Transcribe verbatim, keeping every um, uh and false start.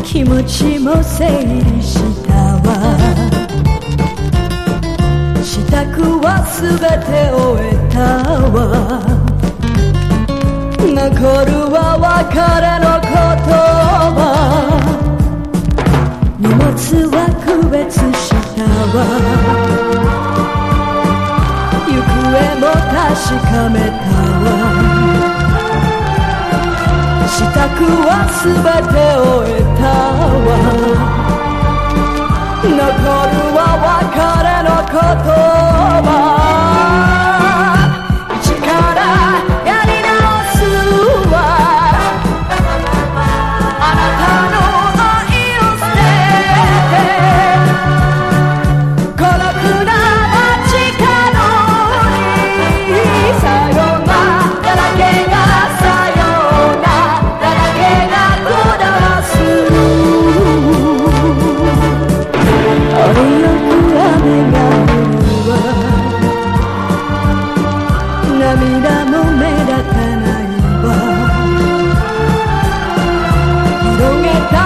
気持ちも整理したわ。支度はすべて終えたわ。残るは別れの言葉。荷物は区別したわ。行方も確かめたわ。支度はすべて終えた